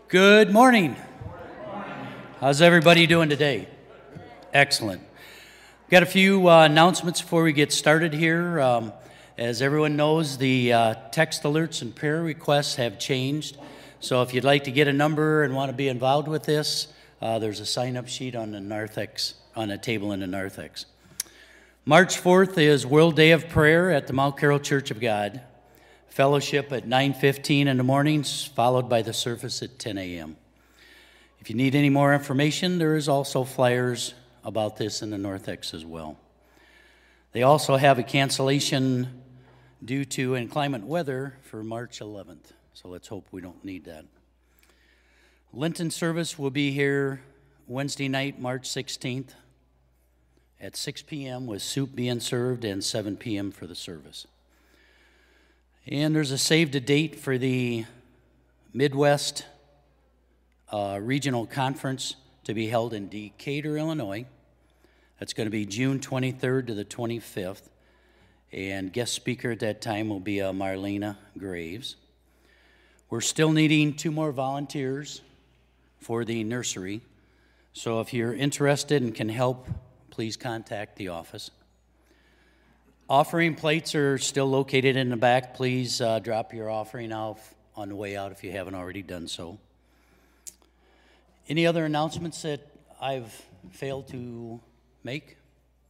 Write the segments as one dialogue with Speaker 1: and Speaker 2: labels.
Speaker 1: Good morning. How's everybody doing today? Excellent. Got a few announcements before we get started here. As everyone knows, the text alerts and prayer requests have changed. So if you'd like to get a number and want to be involved with this, there's a sign-up sheet on the narthex, on a table in the narthex. March 4th is World Day of Prayer at the Mount Carroll Church of God. Fellowship at 9:15 in the mornings, followed by the service at 10 a.m. If you need any more information, there is also flyers about this in the narthex as well. They also have a cancellation due to inclement weather for March 11th, so let's hope we don't need that. Lenten service will be here Wednesday night, March 16th at 6 p.m. with soup being served and 7 p.m. for the service. And there's a save the date for the Midwest Regional Conference to be held in Decatur, Illinois. That's going to be June 23rd to the 25th. And guest speaker at that time will be Marlena Graves. We're still needing 2 more volunteers for the nursery. So if you're interested and can help, please contact the office. Offering plates are still located in the back. Please drop your offering off on the way out if you haven't already done so. Any other announcements that I've failed to make?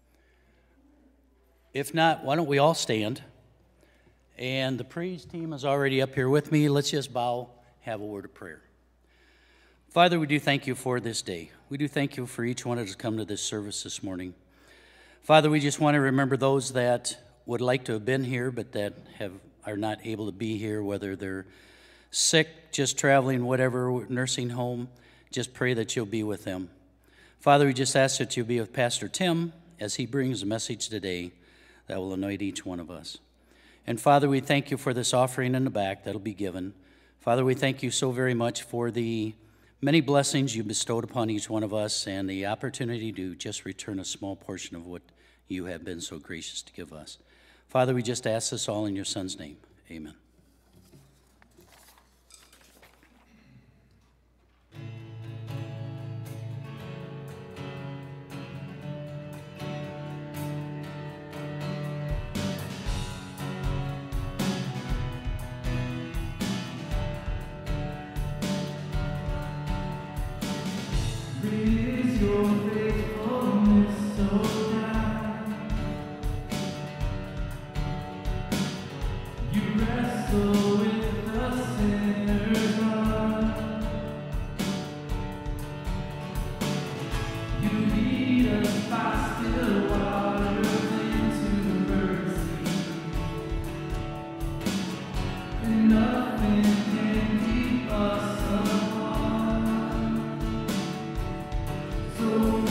Speaker 1: If not, why don't we all stand? And the praise team is already up here with me. Let's just bow, have a word of prayer. Father, we do thank you for this day. We do thank you for each one that has come to this service this morning. Father, we just want to remember those that would like to have been here but that are not able to be here, whether they're sick, just traveling, whatever, nursing home. Just pray that you'll be with them. Father, we just ask that you'll be with Pastor Tim as he brings a message today that will anoint each one of us. And Father, we thank you for this offering in the back that'll be given. Father, we thank you so very much for the many blessings you bestowed upon each one of us and the opportunity to just return a small portion of what you have been so gracious to give us. Father, we just ask this all in your Son's name. Amen.
Speaker 2: Is your faithfulness so wrestle with the sinner's heart. You lead us by still waters into the mercy, and nothing can keep us apart. So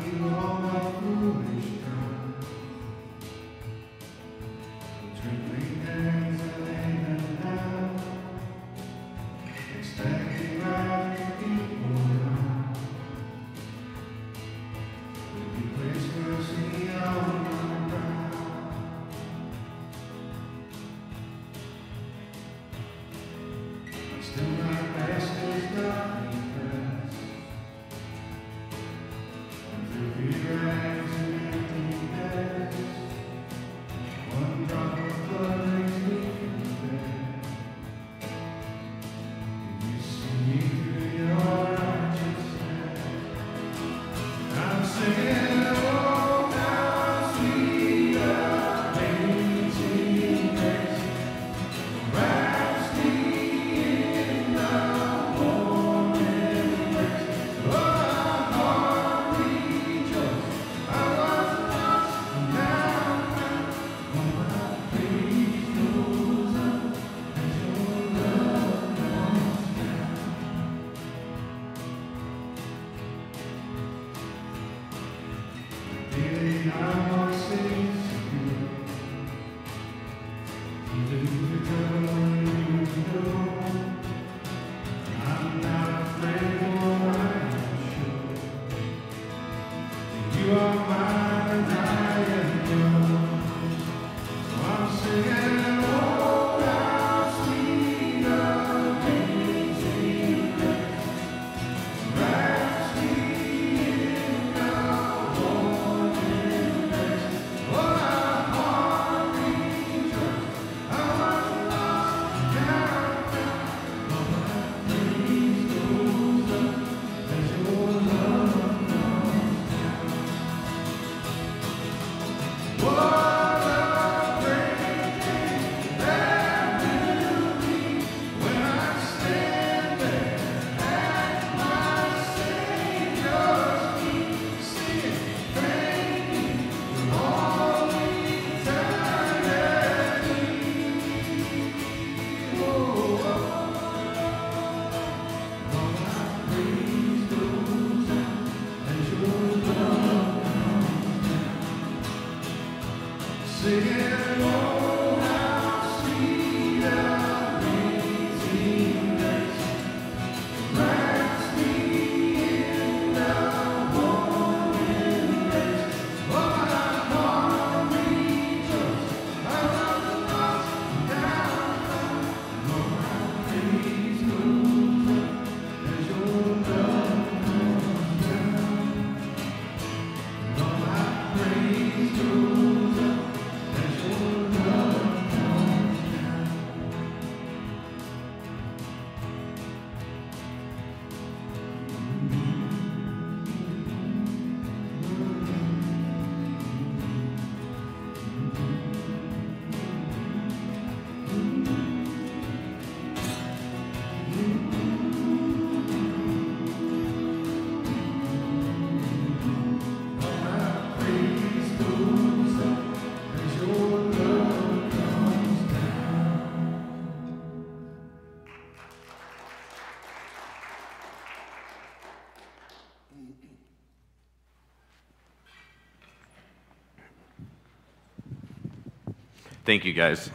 Speaker 3: Thank you, guys.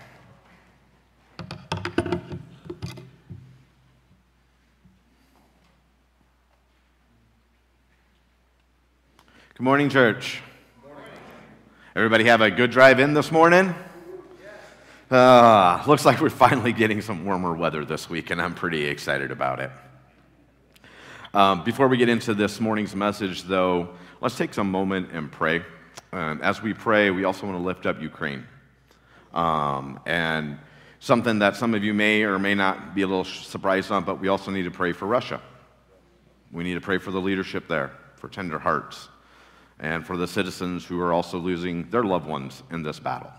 Speaker 3: Good morning, church. Good morning. Everybody have a good drive in this morning? Looks like we're finally getting some warmer weather this week, and I'm pretty excited about it. Before we get into this morning's message, though, let's take some moment and pray. As we pray, we also want to lift up Ukraine. And something that some of you may or may not be a little surprised on, but we also need to pray for Russia. We need to pray for the leadership there, for tender hearts, and for the citizens who are also losing their loved ones in this battle.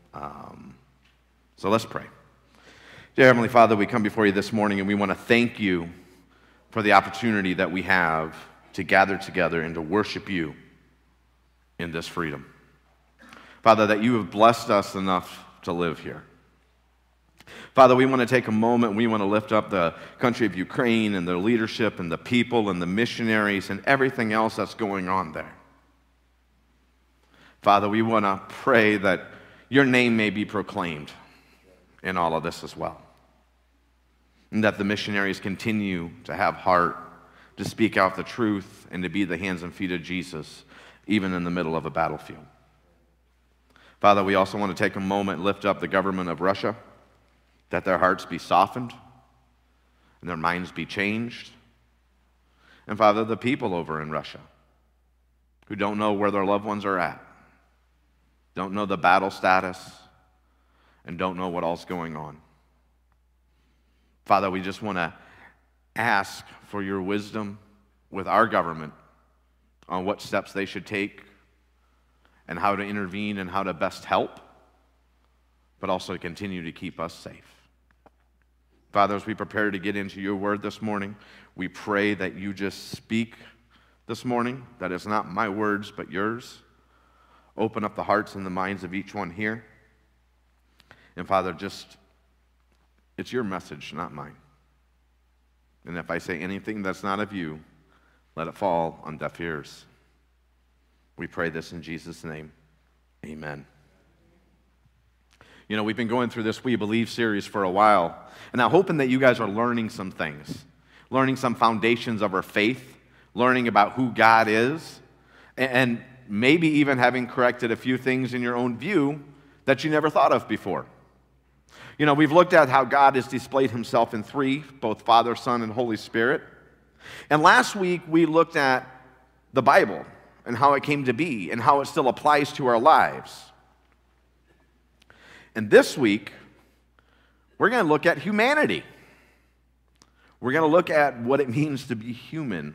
Speaker 3: So let's pray. Dear Heavenly Father, we come before you this morning, and we want to thank you for the opportunity that we have to gather together and to worship you in this freedom. Father, that you have blessed us enough to live here. Father, we want to take a moment. We want to lift up the country of Ukraine and their leadership and the people and the missionaries and everything else that's going on there. Father, we want to pray that your name may be proclaimed in all of this as well. And that the missionaries continue to have heart to speak out the truth and to be the hands and feet of Jesus, even in the middle of a battlefield. Father, we also want to take a moment and lift up the government of Russia, that their hearts be softened and their minds be changed. And Father, the people over in Russia who don't know where their loved ones are at, don't know the battle status, and don't know what all's going on. Father, we just want to ask for your wisdom with our government on what steps they should take and how to intervene and how to best help, but also to continue to keep us safe. Father, as we prepare to get into your word this morning, we pray that you just speak this morning, that it's not my words but yours. Open up the hearts and the minds of each one here. And Father, it's your message, not mine. And if I say anything that's not of you, let it fall on deaf ears. We pray this in Jesus' name. Amen. You know, we've been going through this We Believe series for a while, and I'm hoping that you guys are learning some things, learning some foundations of our faith, learning about who God is, and maybe even having corrected a few things in your own view that you never thought of before. You know, we've looked at how God has displayed himself in three, both Father, Son, and Holy Spirit. And last week, we looked at the Bible and how it came to be and how it still applies to our lives. And this week, we're going to look at humanity. We're going to look at what it means to be human.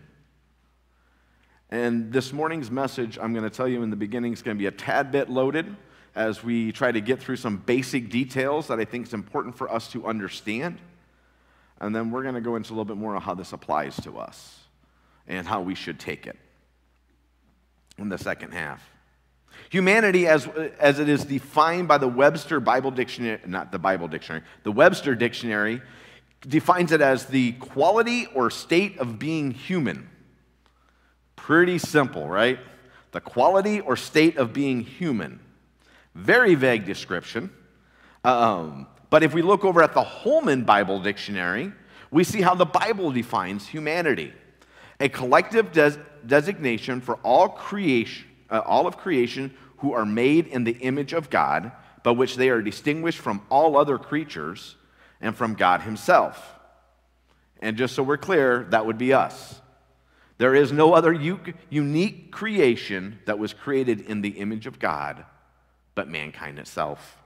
Speaker 3: And this morning's message, I'm going to tell you in the beginning, is going to be a tad bit loaded as we try to get through some basic details that I think is important for us to understand. And then we're going to go into a little bit more on how this applies to us and how we should take it in the second half. Humanity, as it is defined by the Webster Bible Dictionary, not the Bible Dictionary, the Webster Dictionary defines it as the quality or state of being human. Pretty simple, right? The quality or state of being human. Very vague description. But if we look over at the Holman Bible Dictionary, we see how the Bible defines humanity. A collective designation for all of creation who are made in the image of God, by which they are distinguished from all other creatures and from God himself. And just so we're clear, that would be us. There is no other unique creation that was created in the image of God but mankind itself.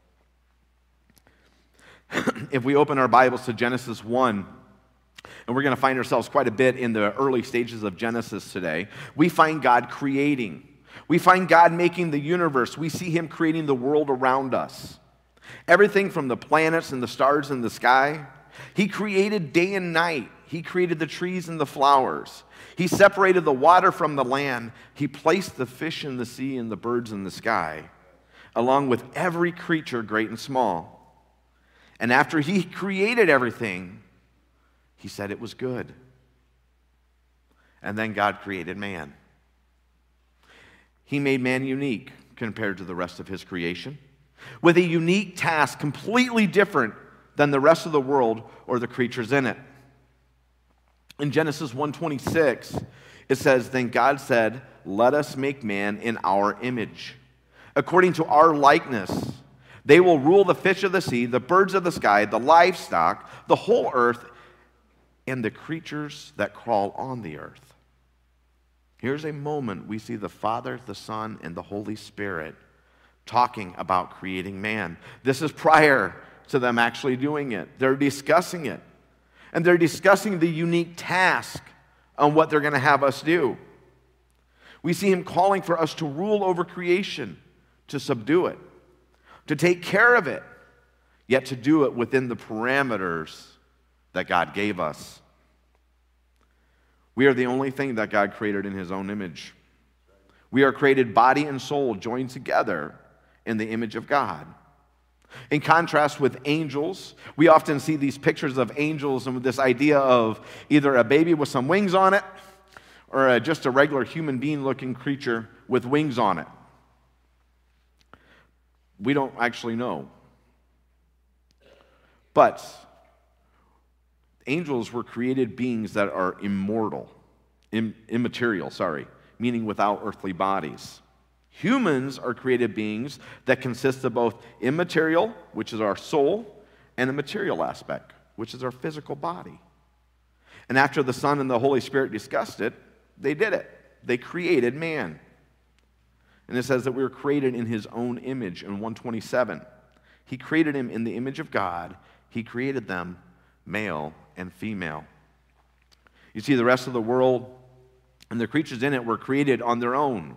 Speaker 3: If we open our Bibles to Genesis 1, and we're going to find ourselves quite a bit in the early stages of Genesis today, we find God creating. We find God making the universe. We see him creating the world around us. Everything from the planets and the stars in the sky. He created day and night. He created the trees and the flowers. He separated the water from the land. He placed the fish in the sea and the birds in the sky, along with every creature, great and small. And after he created everything, he said it was good. And then God created man. He made man unique compared to the rest of his creation, with a unique task completely different than the rest of the world or the creatures in it. In Genesis 1:26, it says, "Then God said, 'Let us make man in our image, according to our likeness. They will rule the fish of the sea, the birds of the sky, the livestock, the whole earth, and the creatures that crawl on the earth.'" Here's a moment we see the Father, the Son, and the Holy Spirit talking about creating man. This is prior to them actually doing it. They're discussing it. And they're discussing the unique task on what they're going to have us do. We see him calling for us to rule over creation, to subdue it, to take care of it, yet to do it within the parameters that God gave us. We are the only thing that God created in his own image. We are created body and soul joined together in the image of God. In contrast with angels, we often see these pictures of angels and with this idea of either a baby with some wings on it or just a regular human being looking creature with wings on it. We don't actually know. But angels were created beings that are immaterial, meaning without earthly bodies. Humans are created beings that consist of both immaterial, which is our soul, and a material aspect, which is our physical body. And after the Son and the Holy Spirit discussed it, they did it. They created man. And it says that we were created in his own image in 127. He created him in the image of God. He created them male and female. You see, the rest of the world and the creatures in it were created on their own.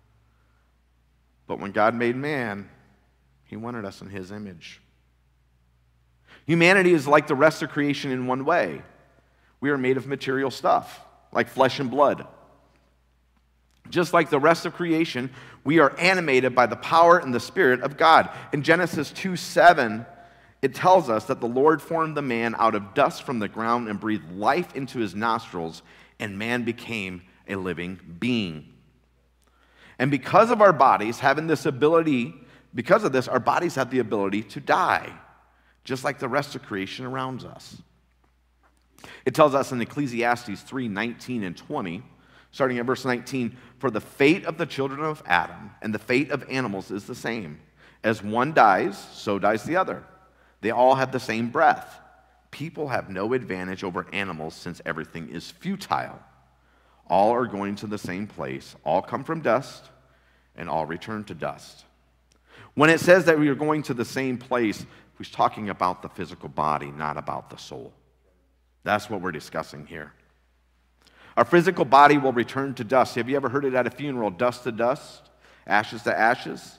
Speaker 3: But when God made man, he wanted us in his image. Humanity is like the rest of creation in one way. We are made of material stuff, like flesh and blood. Just like the rest of creation, we are animated by the power and the Spirit of God. In Genesis 2:7, it tells us that the Lord formed the man out of dust from the ground and breathed life into his nostrils, and man became a living being. And because of our bodies having this ability, because of this, our bodies have the ability to die, just like the rest of creation around us. It tells us in Ecclesiastes 3:19 and 20, starting at verse 19, "For the fate of the children of Adam and the fate of animals is the same. As one dies, so dies the other. They all have the same breath. People have no advantage over animals since everything is futile. All are going to the same place. All come from dust, and all return to dust." When it says that we are going to the same place, he's talking about the physical body, not about the soul. That's what we're discussing here. Our physical body will return to dust. Have you ever heard it at a funeral? Dust to dust, ashes to ashes.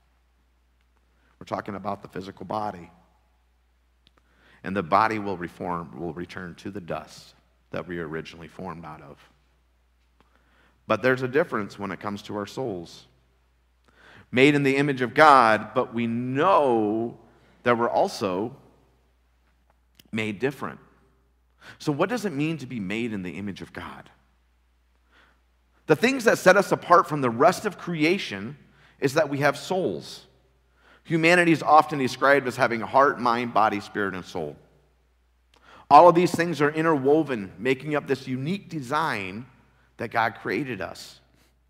Speaker 3: We're talking about the physical body. And the body will return to the dust that we originally formed out of. But there's a difference when it comes to our souls. Made in the image of God, but we know that we're also made different. So what does it mean to be made in the image of God? The things that set us apart from the rest of creation is that we have souls. Humanity is often described as having a heart, mind, body, spirit, and soul. All of these things are interwoven, making up this unique design that God created us.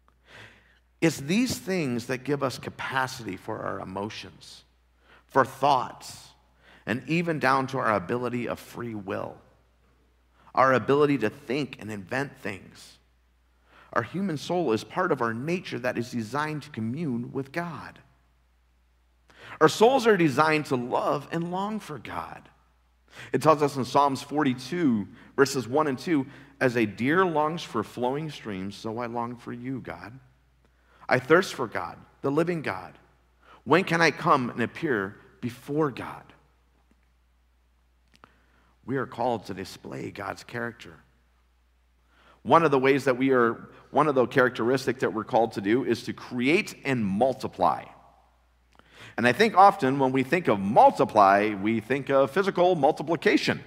Speaker 3: It's these things that give us capacity for our emotions, for thoughts, and even down to our ability of free will, our ability to think and invent things. Our human soul is part of our nature that is designed to commune with God. Our souls are designed to love and long for God. It tells us in Psalms 42, verses 1 and 2, "As a deer longs for flowing streams, so I long for you, God. I thirst for God, the living God. When can I come and appear before God?" We are called to display God's character. One of the characteristics that we're called to do is to create and multiply. And I think often when we think of multiply, we think of physical multiplication.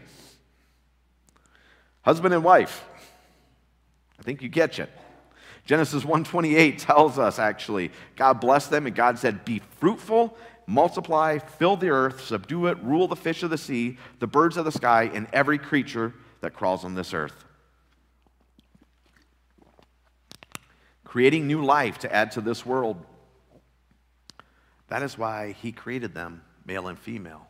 Speaker 3: Husband and wife. I think you catch it. Genesis 1:28 tells us, actually, God blessed them, and God said, "Be fruitful, multiply, fill the earth, subdue it, rule the fish of the sea, the birds of the sky, and every creature that crawls on this earth." Creating new life to add to this world. That is why he created them, male and female,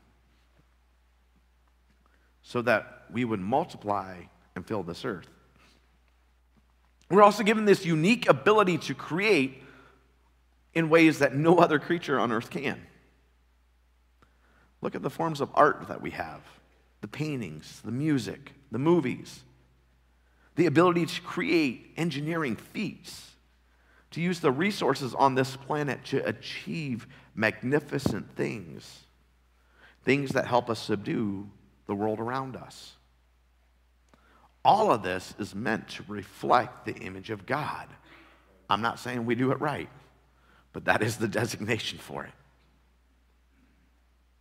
Speaker 3: so that we would multiply and fill this earth. We're also given this unique ability to create in ways that no other creature on earth can. Look at the forms of art that we have, the paintings, the music, the movies, the ability to create engineering feats, to use the resources on this planet to achieve magnificent things, things that help us subdue the world around us. All of this is meant to reflect the image of God. I'm not saying we do it right, but that is the designation for it.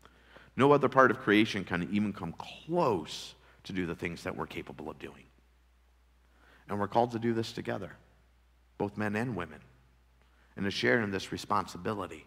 Speaker 3: No other part of creation can even come close to do the things that we're capable of doing. And we're called to do this together, both men and women, and to share in this responsibility.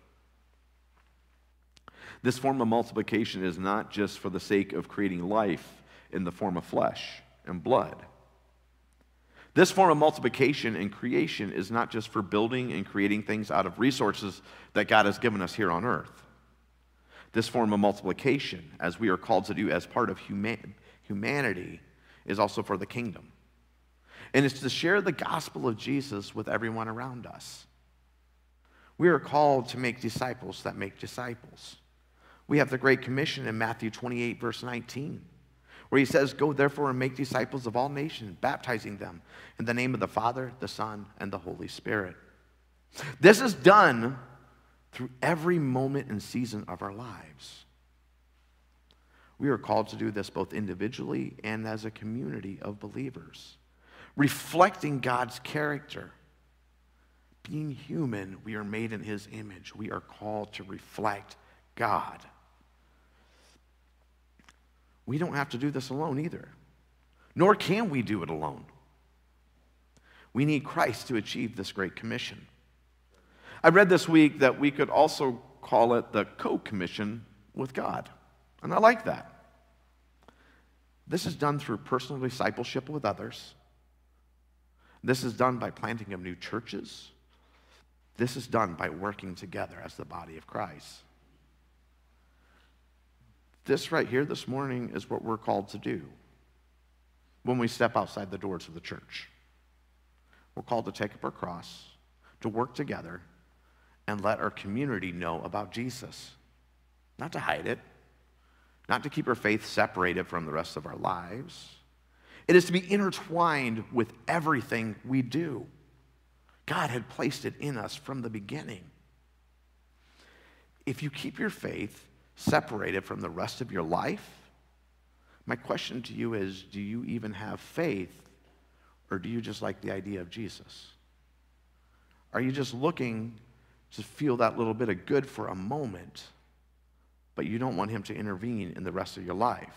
Speaker 3: This form of multiplication is not just for the sake of creating life in the form of flesh and blood. This form of multiplication and creation is not just for building and creating things out of resources that God has given us here on earth. This form of multiplication, as we are called to do as part of humanity, is also for the kingdom. And it's to share the gospel of Jesus with everyone around us. We are called to make disciples that make disciples. We have the Great Commission in Matthew 28, verse 19, where he says, "Go therefore and make disciples of all nations, baptizing them in the name of the Father, the Son, and the Holy Spirit." This is done through every moment and season of our lives. We are called to do this both individually and as a community of believers, reflecting God's character. Being human, we are made in his image. We are called to reflect God. We don't have to do this alone either, nor can we do it alone. We need Christ to achieve this great commission. I read this week that we could also call it the co-commission with God, and I like that. This is done through personal discipleship with others. This is done by planting of new churches. This is done by working together as the body of Christ. This right here this morning is what we're called to do when we step outside the doors of the church. We're called to take up our cross, to work together, and let our community know about Jesus. Not to hide it, not to keep our faith separated from the rest of our lives. It is to be intertwined with everything we do. God had placed it in us from the beginning. If you keep your faith separated from the rest of your life, my question to you is, do you even have faith, or do you just like the idea of Jesus? Are you just looking to feel that little bit of good for a moment, but you don't want him to intervene in the rest of your life?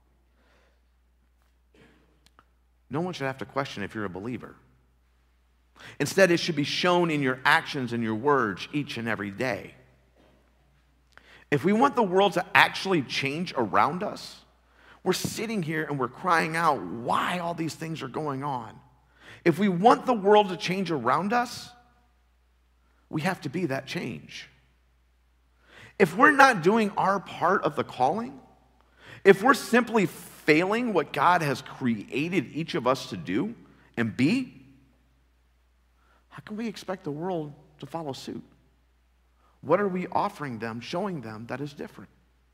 Speaker 3: No one should have to question if you're a believer. Instead, it should be shown in your actions and your words each and every day. If we want the world to actually change around us, we're sitting here and we're crying out why all these things are going on. If we want the world to change around us, we have to be that change. If we're not doing our part of the calling, if we're simply failing what God has created each of us to do and be, how can we expect the world to follow suit? What are we offering them, showing them that is different?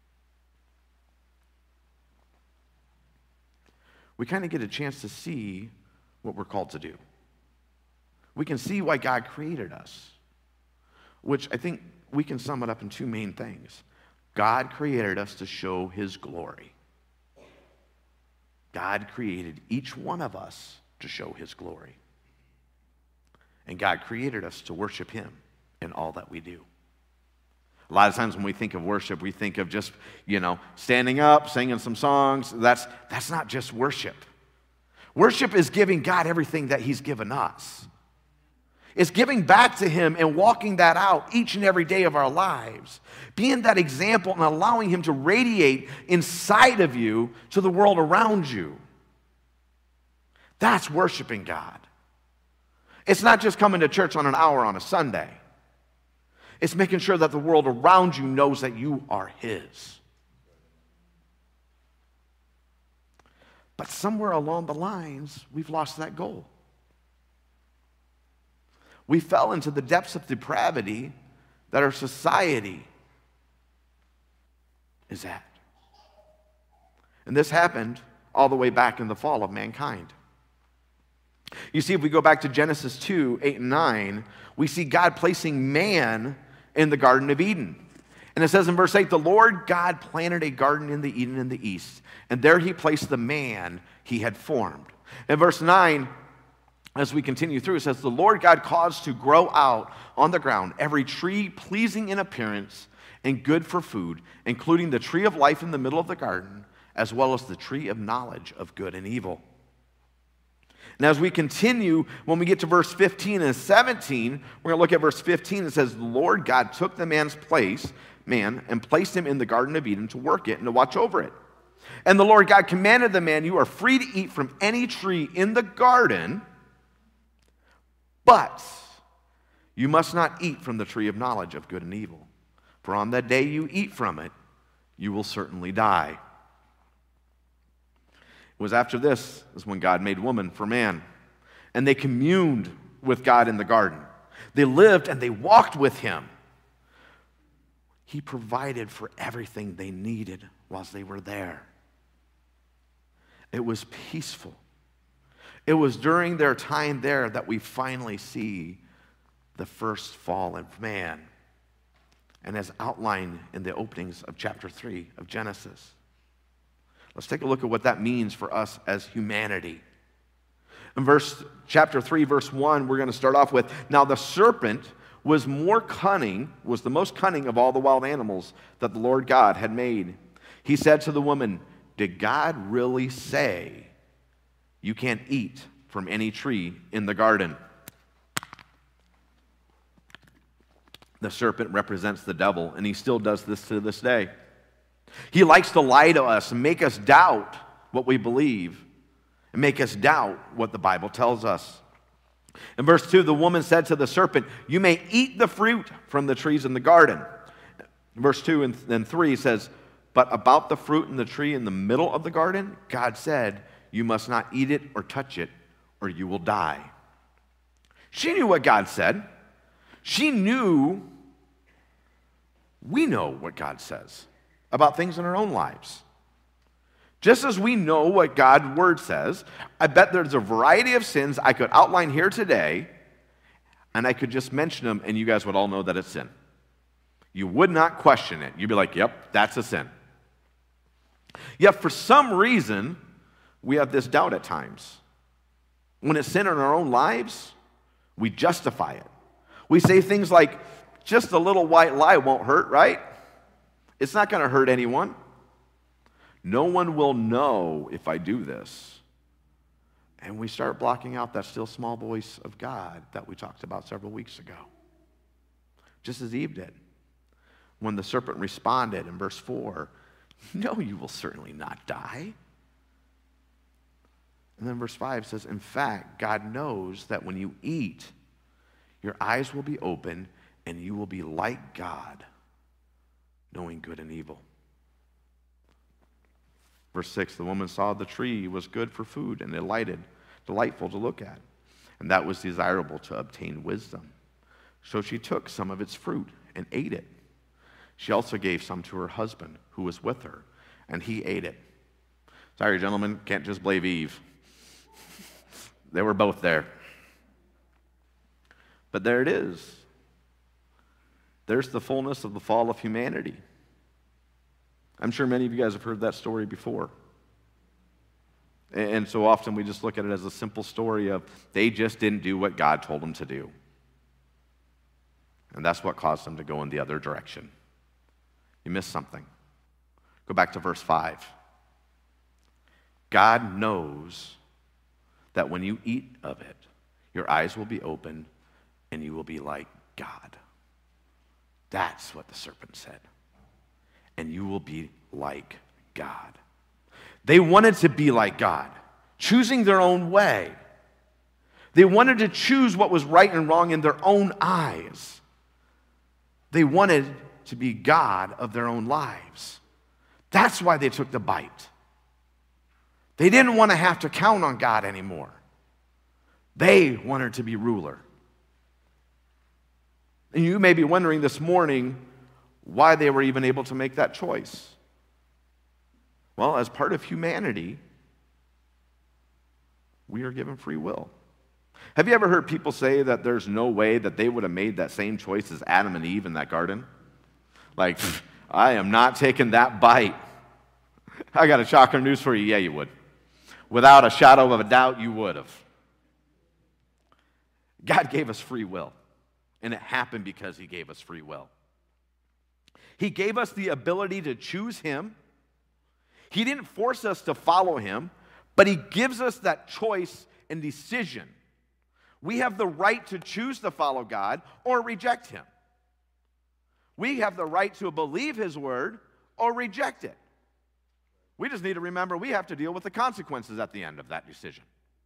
Speaker 3: We kind of get a chance to see what we're called to do. We can see why God created us, which I think we can sum it up in two main things. God created us to show his glory. God created each one of us to show his glory. And God created us to worship him in all that we do. A lot of times when we think of worship, we think of just, standing up, singing some songs. That's not just worship. Worship is giving God everything that he's given us. It's giving back to him and walking that out each and every day of our lives. Being that example and allowing him to radiate inside of you to the world around you. That's worshiping God. It's not just coming to church on an hour on a Sunday. It's making sure that the world around you knows that you are his. But somewhere along the lines, we've lost that goal. We fell into the depths of depravity that our society is at. And this happened all the way back in the fall of mankind. You see, if we go back to Genesis 2, 8 and 9, we see God placing man in the Garden of Eden. And it says in verse 8, the Lord God planted a garden in the Eden in the east, and there he placed the man he had formed. In verse 9, as we continue through, it says, the Lord God caused to grow out on the ground every tree pleasing in appearance and good for food, including the tree of life in the middle of the garden, as well as the tree of knowledge of good and evil. And as we continue, when we get to verse 15 and 17, we're going to look at verse 15. It says, the Lord God took the man, and placed him in the Garden of Eden to work it and to watch over it. And the Lord God commanded the man, you are free to eat from any tree in the garden, but you must not eat from the tree of knowledge of good and evil. For on the day you eat from it, you will certainly die. It was after this is when God made woman for man. And they communed with God in the garden. They lived and they walked with him. He provided for everything they needed whilst they were there. It was peaceful. It was during their time there that we finally see the first fall of man, and as outlined in the openings of chapter 3 of Genesis. Let's take a look at what that means for us as humanity. In chapter 3, verse 1, we're going to start off with, now the serpent was the most cunning of all the wild animals that the Lord God had made. He said to the woman, did God really say you can't eat from any tree in the garden? The serpent represents the devil, and he still does this to this day. He likes to lie to us and make us doubt what we believe and make us doubt what the Bible tells us. In verse 2, the woman said to the serpent, you may eat the fruit from the trees in the garden. Verse 2 and 3 says, but about the fruit in the tree in the middle of the garden, God said, you must not eat it or touch it, or you will die. She knew what God said. She knew, we know what God says about things in our own lives. Just as we know what God's word says, I bet there's a variety of sins I could outline here today, and I could just mention them, and you guys would all know that it's sin. You would not question it. You'd be like, yep, that's a sin. Yet for some reason, we have this doubt at times. When it's sin in our own lives, we justify it. We say things like, just a little white lie won't hurt, right? It's not going to hurt anyone. No one will know if I do this. And we start blocking out that still small voice of God that we talked about several weeks ago. Just as Eve did. When the serpent responded in verse 4, no, you will certainly not die. And then verse 5 says, in fact, God knows that when you eat, your eyes will be open and you will be like God, knowing good and evil. Verse 6, the woman saw the tree was good for food and delightful to look at, and that was desirable to obtain wisdom. So she took some of its fruit and ate it. She also gave some to her husband who was with her, and he ate it. Sorry, gentlemen, can't just blame Eve. They were both there. But there it is. There's the fullness of the fall of humanity. I'm sure many of you guys have heard that story before. And so often we just look at it as a simple story of they just didn't do what God told them to do. And that's what caused them to go in the other direction. You missed something. Go back to verse 5. God knows that when you eat of it, your eyes will be open and you will be like God. That's what the serpent said. And you will be like God. They wanted to be like God, choosing their own way. They wanted to choose what was right and wrong in their own eyes. They wanted to be God of their own lives. That's why they took the bite. They didn't want to have to count on God anymore. They wanted to be ruler. And you may be wondering this morning why they were even able to make that choice. Well, as part of humanity, we are given free will. Have you ever heard people say that there's no way that they would have made that same choice as Adam and Eve in that garden? Like, I am not taking that bite. I got a shocker news for you. Yeah, you would. Without a shadow of a doubt, you would have. God gave us free will, and it happened because he gave us free will. He gave us the ability to choose Him. He didn't force us to follow Him, but He gives us that choice and decision. We have the right to choose to follow God or reject Him. We have the right to believe His word or reject it. We just need to remember we have to deal with the consequences at the end of that decision.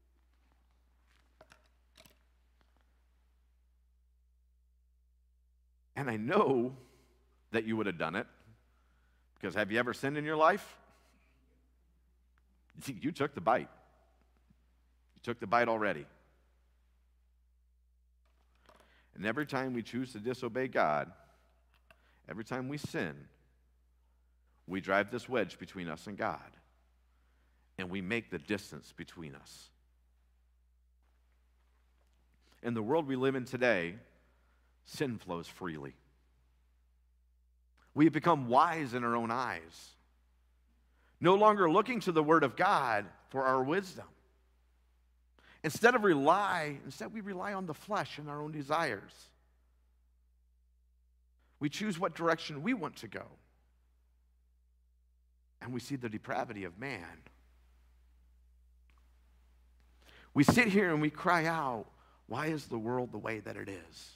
Speaker 3: And I know that you would have done it, because have you ever sinned in your life? You took the bite. You took the bite already. And every time we choose to disobey God, every time we sin, we drive this wedge between us and God, and we make the distance between us. In the world we live in today, sin flows freely. We have become wise in our own eyes, no longer looking to the Word of God for our wisdom. Instead, we rely on the flesh and our own desires. We choose what direction we want to go. And we see the depravity of man. We sit here and we cry out, why is the world the way that it is?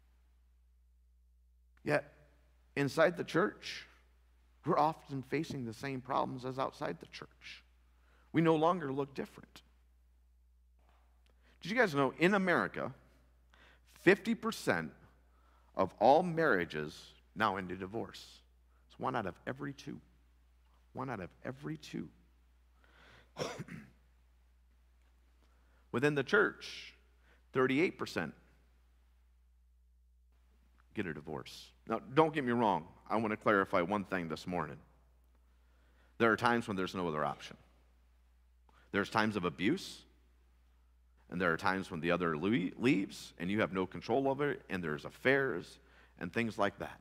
Speaker 3: Yet, inside the church, we're often facing the same problems as outside the church. We no longer look different. Did you guys know in America, 50% of all marriages now end in divorce? It's 1 out of every 2. 1 out of every 2. Within the church, 38% get a divorce. Now, don't get me wrong. I want to clarify one thing this morning. There are times when there's no other option. There's times of abuse, and there are times when the other leaves, and you have no control over it, and there's affairs and things like that.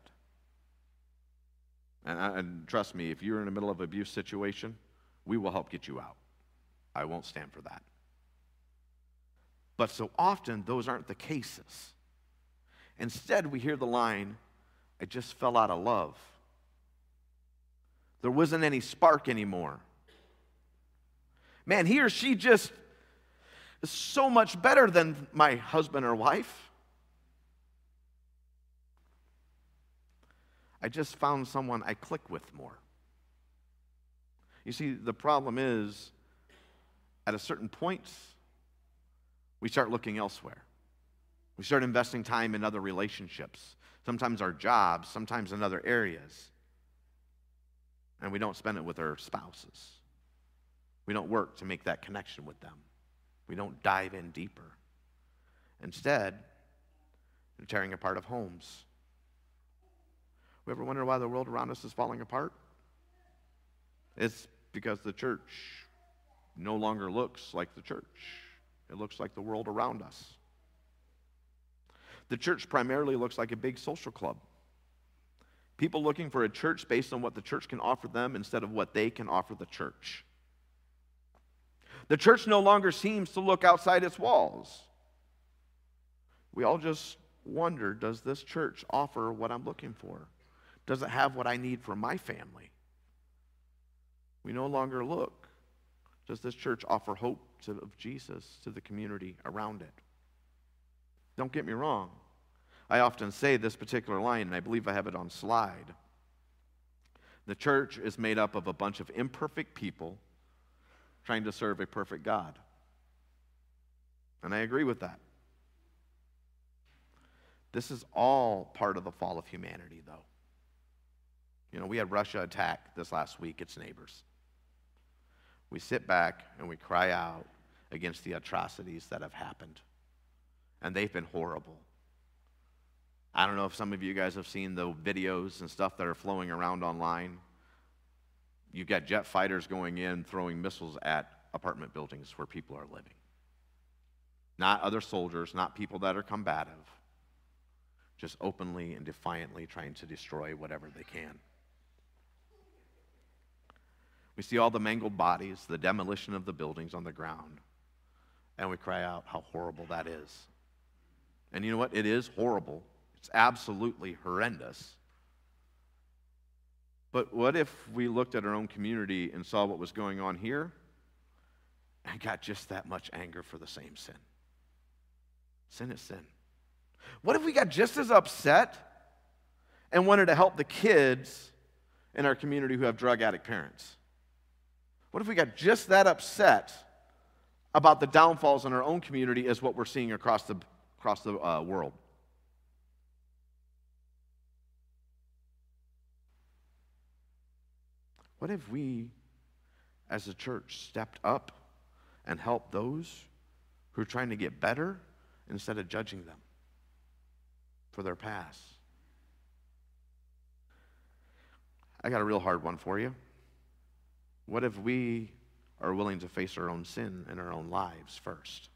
Speaker 3: And trust me, if you're in the middle of an abuse situation, we will help get you out. I won't stand for that. But so often, those aren't the cases. Instead, we hear the line, I just fell out of love. There wasn't any spark anymore. Man, he or she just is so much better than my husband or wife. I just found someone I click with more. You see, the problem is, at a certain point, we start looking elsewhere. We start investing time in other relationships, sometimes our jobs, sometimes in other areas. And we don't spend it with our spouses. We don't work to make that connection with them. We don't dive in deeper. Instead, we're tearing apart of homes. We ever wonder why the world around us is falling apart? It's because the church no longer looks like the church. It looks like the world around us. The church primarily looks like a big social club. People looking for a church based on what the church can offer them instead of what they can offer the church. The church no longer seems to look outside its walls. We all just wonder, does this church offer what I'm looking for? Does it have what I need for my family? We no longer look, does this church offer hope of Jesus to the community around it? Don't get me wrong. I often say this particular line, and I believe I have it on slide. The church is made up of a bunch of imperfect people trying to serve a perfect God. And I agree with that. This is all part of the fall of humanity, though. You know, we had Russia attack this last week its neighbors. We sit back and we cry out against the atrocities that have happened. And they've been horrible. I don't know if some of you guys have seen the videos and stuff that are flowing around online. You've got jet fighters going in, throwing missiles at apartment buildings where people are living. Not other soldiers, not people that are combative. Just openly and defiantly trying to destroy whatever they can. We see all the mangled bodies, the demolition of the buildings on the ground, and we cry out how horrible that is. And you know what? It is horrible. It's absolutely horrendous. But what if we looked at our own community and saw what was going on here and got just that much anger for the same sin? Sin is sin. What if we got just as upset and wanted to help the kids in our community who have drug addict parents? What if we got just that upset about the downfalls in our own community as what we're seeing across the world? What if we, as a church, stepped up and helped those who are trying to get better instead of judging them for their past? I got a real hard one for you. What if we are willing to face our own sin in our own lives first?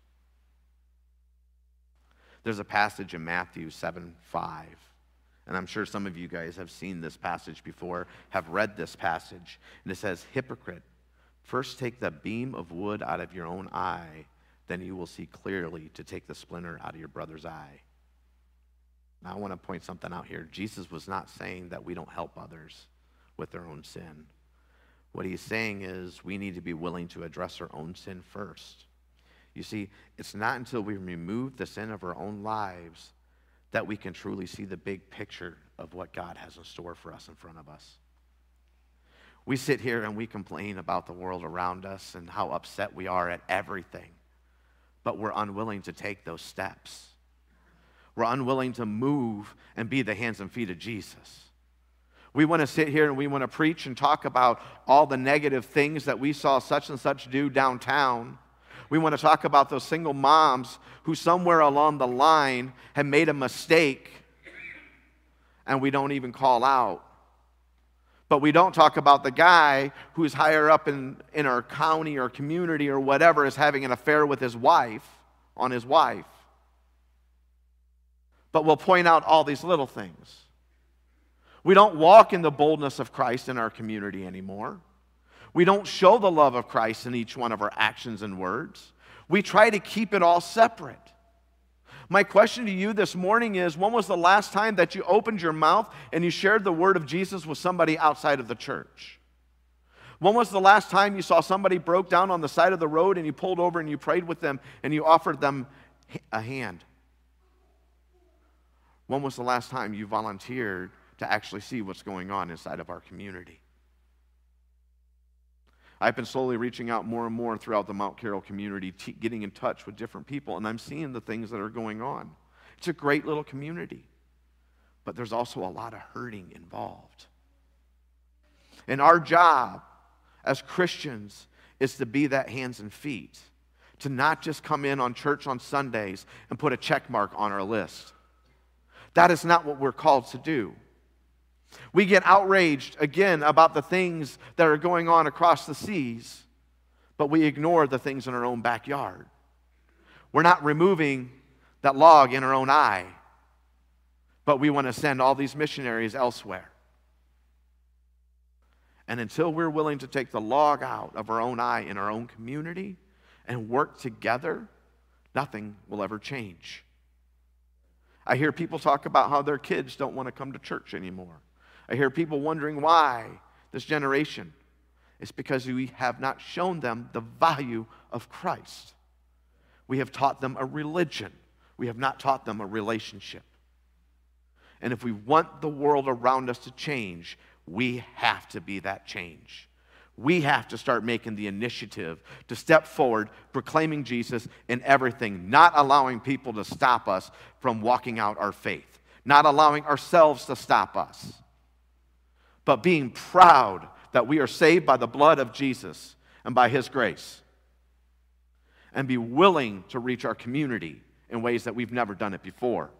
Speaker 3: There's a passage in Matthew 7:5, and I'm sure some of you guys have seen this passage before, have read this passage, and it says, "Hypocrite, first take the beam of wood out of your own eye, then you will see clearly to take the splinter out of your brother's eye." Now I want to point something out here. Jesus was not saying that we don't help others with their own sin. What he's saying is we need to be willing to address our own sin first. You see, it's not until we remove the sin of our own lives that we can truly see the big picture of what God has in store for us in front of us. We sit here and we complain about the world around us and how upset we are at everything, but we're unwilling to take those steps. We're unwilling to move and be the hands and feet of Jesus. We want to sit here and we want to preach and talk about all the negative things that we saw such and such do downtown. We want to talk about those single moms who somewhere along the line have made a mistake and we don't even call out. But we don't talk about the guy who's higher up in our county or community or whatever is having an affair with his wife, on his wife. But we'll point out all these little things. We don't walk in the boldness of Christ in our community anymore. We don't show the love of Christ in each one of our actions and words. We try to keep it all separate. My question to you this morning is, when was the last time that you opened your mouth and you shared the word of Jesus with somebody outside of the church? When was the last time you saw somebody broke down on the side of the road and you pulled over and you prayed with them and you offered them a hand? When was the last time you volunteered to actually see what's going on inside of our community? I've been slowly reaching out more and more throughout the Mount Carroll community, getting in touch with different people, and I'm seeing the things that are going on. It's a great little community, but there's also a lot of hurting involved. And our job as Christians is to be that hands and feet, to not just come in on church on Sundays and put a check mark on our list. That is not what we're called to do. We get outraged, again, about the things that are going on across the seas, but we ignore the things in our own backyard. We're not removing that log in our own eye, but we want to send all these missionaries elsewhere. And until we're willing to take the log out of our own eye in our own community and work together, nothing will ever change. I hear people talk about how their kids don't want to come to church anymore. I hear people wondering why this generation. It's because we have not shown them the value of Christ. We have taught them a religion. We have not taught them a relationship. And if we want the world around us to change, we have to be that change. We have to start making the initiative to step forward, proclaiming Jesus in everything, not allowing people to stop us from walking out our faith, not allowing ourselves to stop us, but being proud that we are saved by the blood of Jesus and by His grace, and be willing to reach our community in ways that we've never done it before.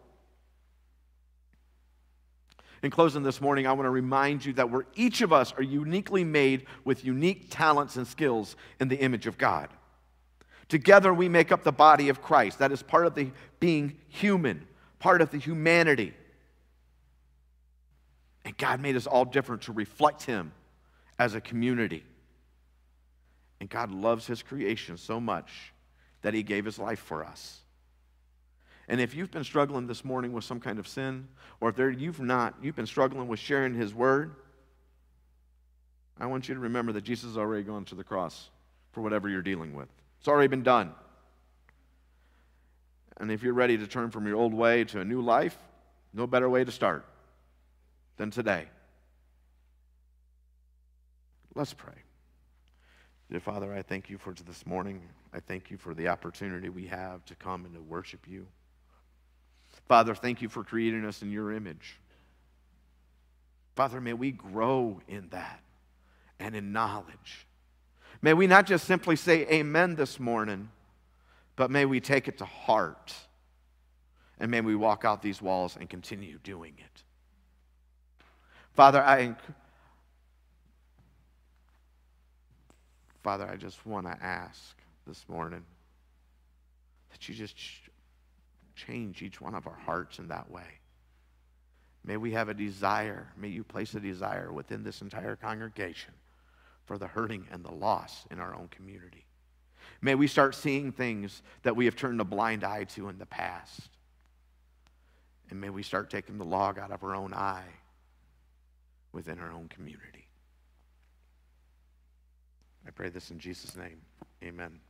Speaker 3: In closing this morning, I want to remind you that each of us are uniquely made with unique talents and skills in the image of God. Together we make up the body of Christ. That is part of the being human, part of the humanity. And God made us all different to reflect Him as a community. And God loves His creation so much that He gave His life for us. And if you've been struggling this morning with some kind of sin, or if you've been struggling with sharing His word, I want you to remember that Jesus has already gone to the cross for whatever you're dealing with. It's already been done. And if you're ready to turn from your old way to a new life, no better way to start than today. Let's pray. Dear Father, I thank you for this morning. I thank you for the opportunity we have to come and to worship you. Father, thank you for creating us in your image. Father, may we grow in that and in knowledge. May we not just simply say amen this morning, but may we take it to heart. And may we walk out these walls and continue doing it. Father, I just want to ask this morning that you just change each one of our hearts in that way. May we have a desire, may you place a desire within this entire congregation for the hurting and the lost in our own community. May we start seeing things that we have turned a blind eye to in the past. And may we start taking the log out of our own eye within our own community. I pray this in Jesus' name. Amen.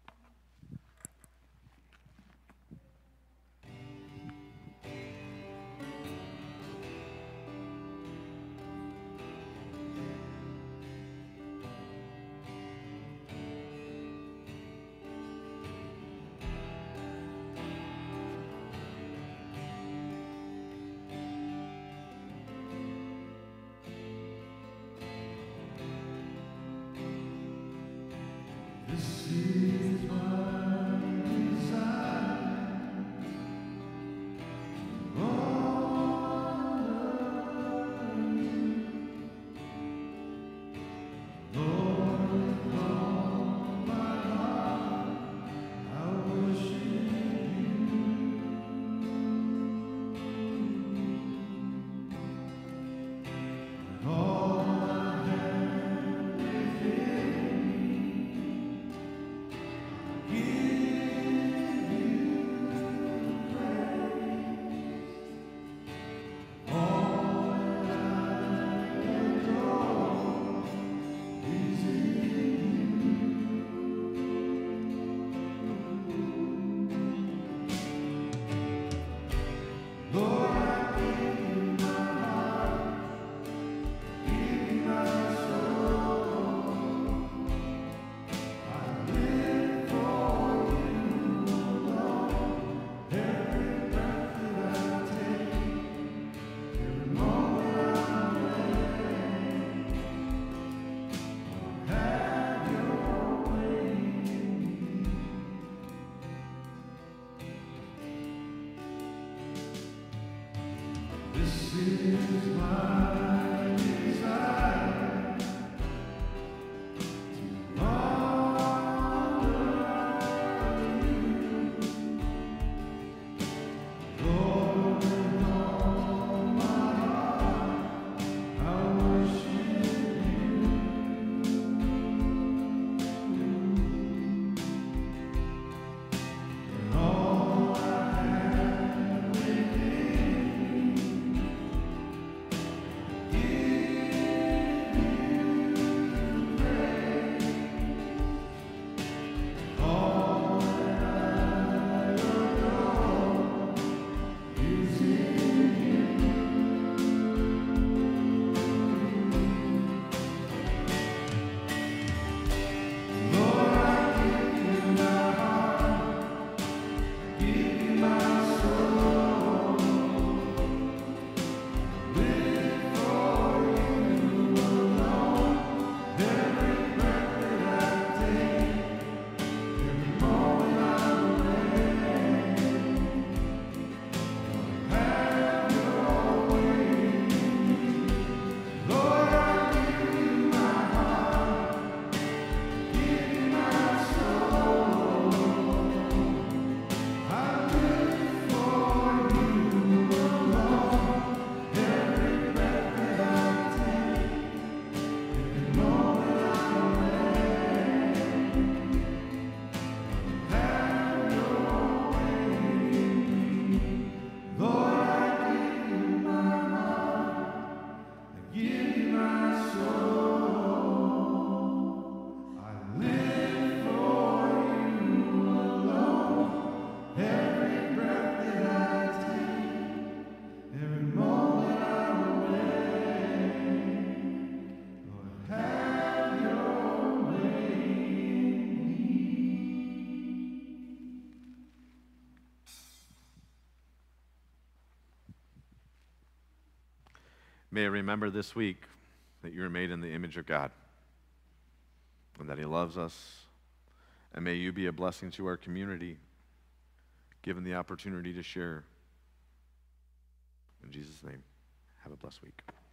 Speaker 2: This is my desire. Lord, with all my heart, I worship you. And all I have within me, give you praise. All that I adore is Lord, I give you my heart, give you my soul. I live for you alone. Every breath that I take, every moment I'm awake, have your way in me. This is my desire, to honor you. Lord, with all my heart, I worship you. And all I have within me,
Speaker 3: may you remember this week that you are made in the image of God and that He loves us. And may you be a blessing to our community, given the opportunity to share. In Jesus' name, have a blessed week.